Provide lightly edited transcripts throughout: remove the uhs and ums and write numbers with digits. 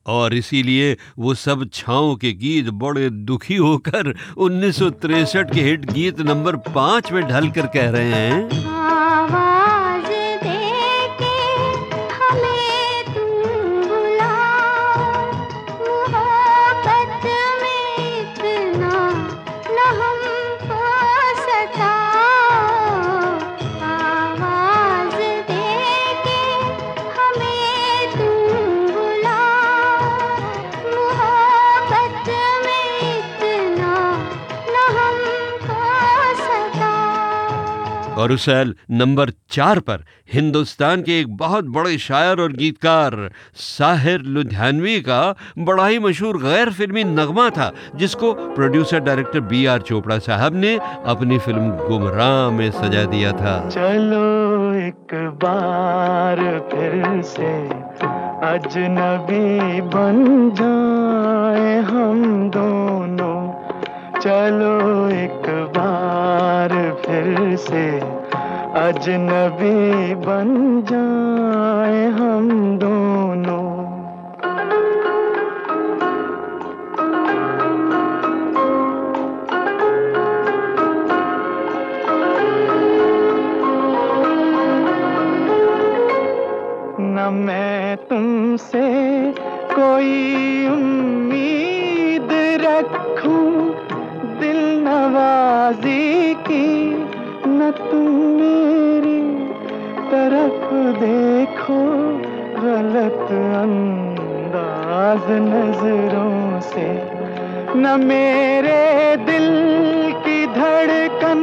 और इसीलिए वो सब छाँव के गीत बड़े दुखी होकर 1963 के हिट गीत नंबर 5 में ढल कर कह रहे हैं, आवाज दे के हमें तुम बुलाओ, मोहब्बत में इतना न हमको सताओ। आवाज दे के हमें तुम बुलाओ, मोहब्बत में इतना न हमको सताओ। और उस साल नंबर 4 पर हिंदुस्तान के एक बहुत बड़े शायर और गीतकार साहिर लुधियानवी का बड़ा ही मशहूर गैर फिल्मी नगमा था, जिसको प्रोड्यूसर डायरेक्टर B.R. चोपड़ा साहब ने अपनी फिल्म गुमराह में सजा दिया था। चलो एक बार फिर से अजनबी बन जाए हम दोनों, चलो एक बार फिर से अजनबी बन जाए हम दोनों। न मैं तुमसे कोई उम्मीद रखूं दिल नवाजी की, न तुम मेरी तरफ देखो गलत अंदाज नजरों से, न मेरे दिल की धड़कन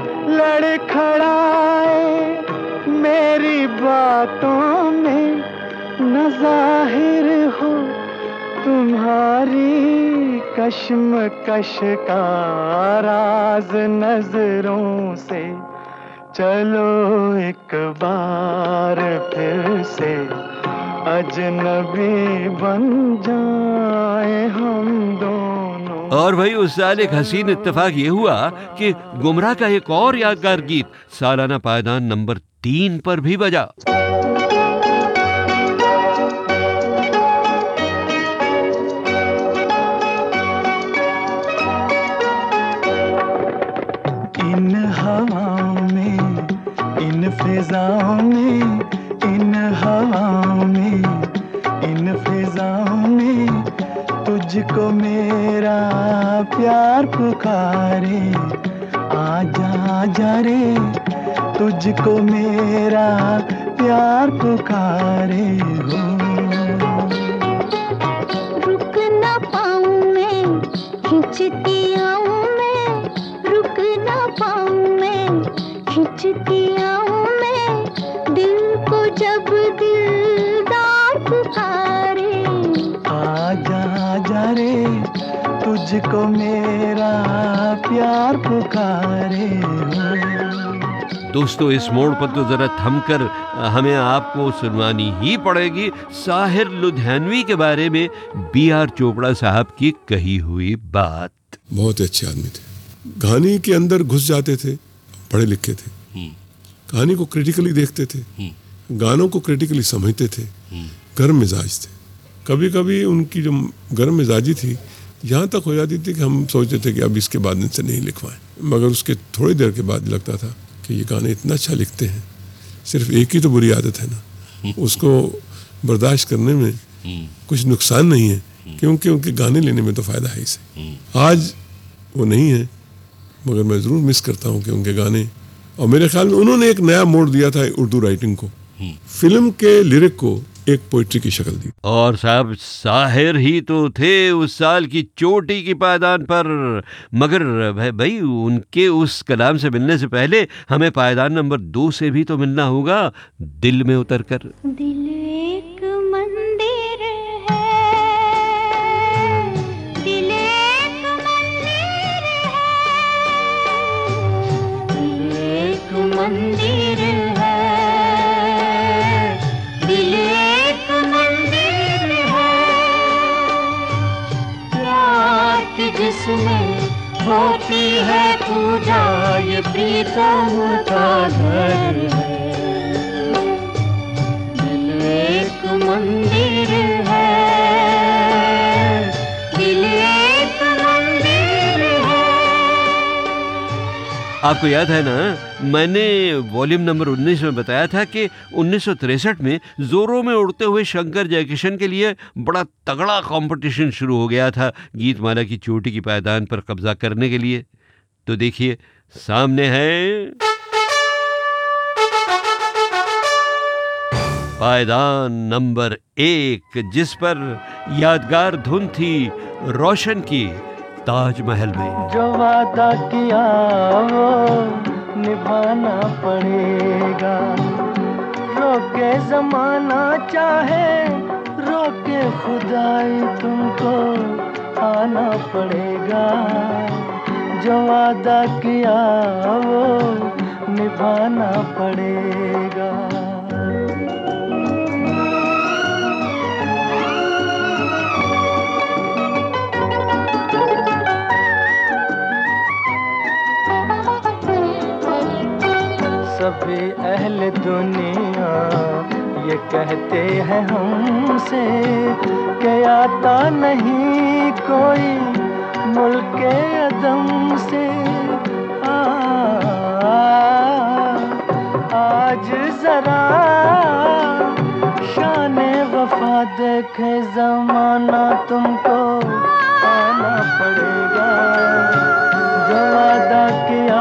लड़खड़ाए मेरी बातों में, न जाहिर हो तुम्हारी कश्मकश का राज नजरों से। चलो एक बार फिर से अजनबी बन जाए हम दोनों। और भाई उस साल एक हसीन इत्तेफाक ये हुआ कि गुमराह का एक और यादगार गीत सालाना पायदान नंबर 3 पर भी बजा। इन हवाओं में, इन फिजाओं में, इन हवाओं में, इन फिजाओं में तुझको मेरा प्यार पुकारे, आजा आजा रे तुझको मेरा प्यार पुकारे हो। रुक ना पाऊं मैं, खिंचती आऊं मैं, रुक ना पाऊं मैं, खिंचती आऊं मैं, दिल को जब दिलदार पुकारे, आजा आजा रे तुझको मेरा प्यार पुकारे हो। दोस्तों इस मोड़ पर तो जरा थमकर हमें आपको सुनवानी ही पड़ेगी साहिर लुधियानवी के बारे में B.R. चोपड़ा साहब की कही हुई बात। बहुत अच्छे आदमी थे, कहानी के अंदर घुस जाते थे, पढ़े लिखे थे, कहानी को क्रिटिकली देखते थे, गानों को क्रिटिकली समझते थे, गर्म मिजाज थे। कभी कभी उनकी जो गर्म मिजाजी थी यहाँ तक हो जाती थी कि हम सोचते थे कि अब इसके बाद इनसे नहीं लिखवाएं, मगर उसके थोड़ी देर के बाद लगता था कि ये गाने इतना अच्छा लिखते हैं, सिर्फ एक ही तो बुरी आदत है ना, उसको बर्दाश्त करने में कुछ नुकसान नहीं है, क्योंकि उनके गाने लेने में तो फ़ायदा है इसे। आज वो नहीं है, मगर मैं ज़रूर मिस करता हूँ कि उनके गाने, और मेरे ख्याल में उन्होंने एक नया मोड़ दिया था उर्दू राइटिंग को, फिल्म के लिरिक को एक पोइट्री की शक्ल दी। और साहब साहिर ही तो थे उस साल की चोटी की पायदान पर, मगर भाई उनके उस कलाम से मिलने से पहले हमें पायदान नंबर 2 से भी तो मिलना होगा, दिल में उतर कर। दिल एक मंदिर है, दिल एक मंदिर है, दिल एक मंदिर है, दिल एक मंदिर है, प्यार की जिसमें होती है पूजा, ये प्रीतम का घर है। एक मंदिर है। आपको याद है ना, मैंने वॉल्यूम नंबर 19 में बताया था कि 1963 में जोरों में उड़ते हुए शंकर जयकिशन के लिए बड़ा तगड़ा कंपटीशन शुरू हो गया था गीतमाला की चोटी की पायदान पर कब्जा करने के लिए। तो देखिए, सामने है पायदान नंबर 1, जिस पर यादगार धुन थी रोशन की ताजमहल में। जो वादा किया वो निभाना पड़ेगा, रोके जमाना चाहे रोके खुदाई, तुमको आना पड़ेगा। जो वादा किया वो निभाना पड़ेगा। सभी अहले दुनिया ये कहते हैं हमसे कि आता नहीं कोई मुल्के अदम से। आज जरा शाने वफा देखे जमाना, तुमको आना पड़ेगा। जो वादा किया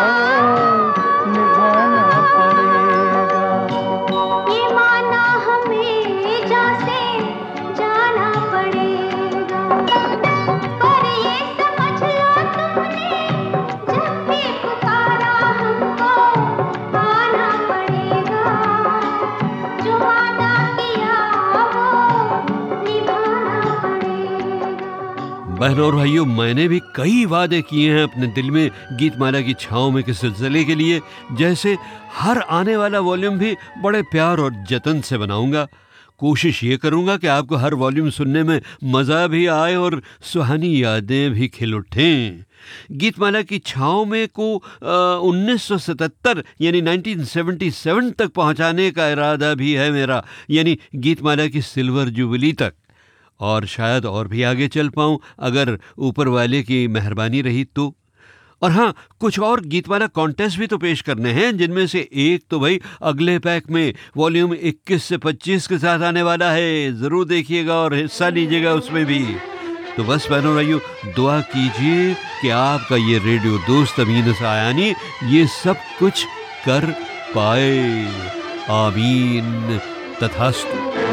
बहनों और भाइयों, मैंने भी कई वादे किए हैं अपने दिल में गीतमाला की छाँव में के सिलसिले के लिए। जैसे हर आने वाला वॉल्यूम भी बड़े प्यार और जतन से बनाऊंगा। कोशिश ये करूंगा कि आपको हर वॉल्यूम सुनने में मज़ा भी आए और सुहानी यादें भी खिल उठें। गीतमाला की छाँव में को 1977 यानी 1977 तक पहुंचाने का इरादा भी है मेरा, यानी गीतमाला की सिल्वर जुबली तक। और शायद और भी आगे चल पाऊं अगर ऊपर वाले की मेहरबानी रही तो। और हाँ, कुछ और गीतमाला कॉन्टेस्ट भी तो पेश करने हैं, जिनमें से एक तो भाई अगले पैक में वॉल्यूम 21 से 25 के साथ आने वाला है। ज़रूर देखिएगा और हिस्सा लीजिएगा उसमें भी। तो बस बहनों भाइयों, दुआ कीजिए कि आपका ये रेडियो दोस्त अमीन सायानी ये सब कुछ कर पाए। आमीन तथास्तु।